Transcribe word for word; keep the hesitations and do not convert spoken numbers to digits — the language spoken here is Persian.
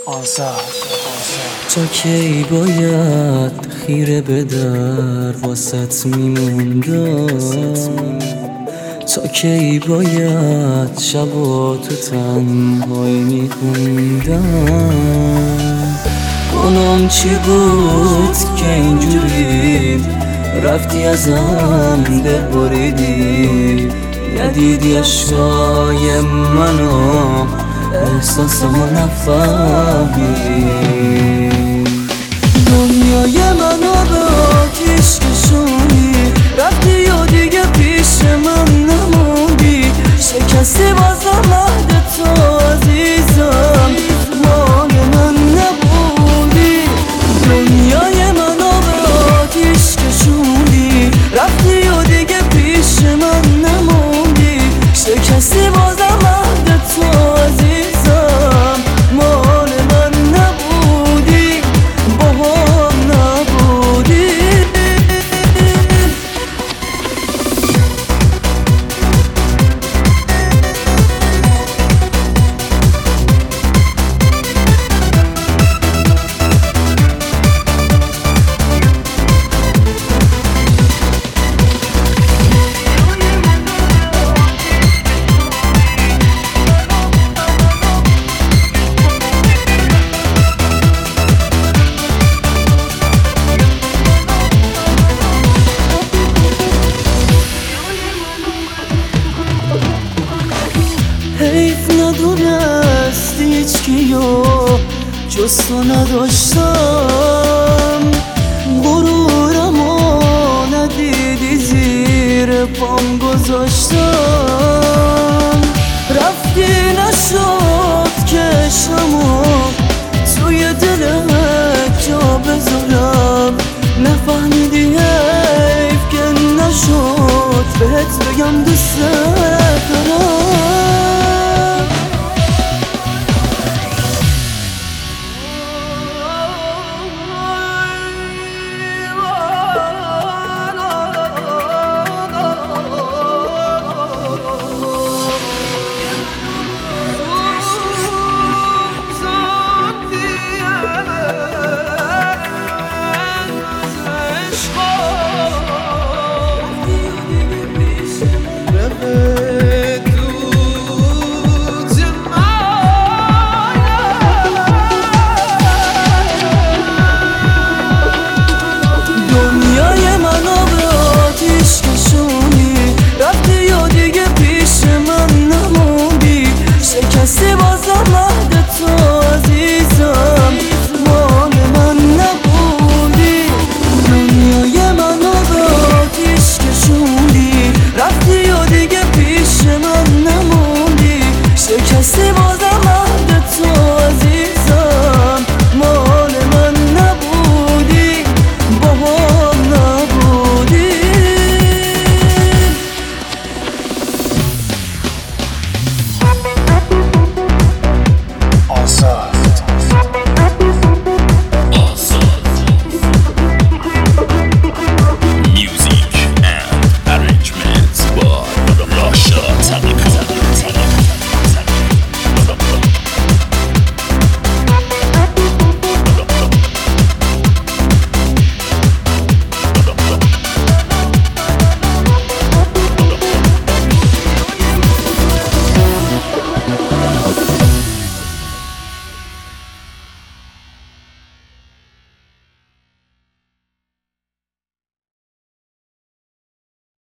آزاد. تا کی باید خیره به در واسط میموندم؟ تا کی باید شبا تو تنهایی میخوندم؟ گنام چی بود که اینجوری رفتی ازم دل بریدی؟ ندیدی اشکای منو، احساسمو نفهمی. دنیای منو به آتیش کشوندی، رفتی و دیگه پیش من نموندی. شکستی بازم عهد تو عزیزم، مال من نبودی. دنیای منو به آتیش کشوندی، رفتی و دیگه پیش من نموندی. شکستی بازم عهد تو عزیزم، مال من نبودی، باهم نبودی. حیف ندونستی هیچ کیو جز تو نداشتم. غرورمو ندیدی زیر پام گذاشتم. رفتی نشد کشمو توی دلت جا بذارم. نفهمیدی حیف که نشد بهت بگم دوست دارم. شکستی بازم عهد تو عزیزم، مال من نبودی. دنیای منو به آتیش کشوندی، رفتی و دیگه پیش من نموندی. شکستی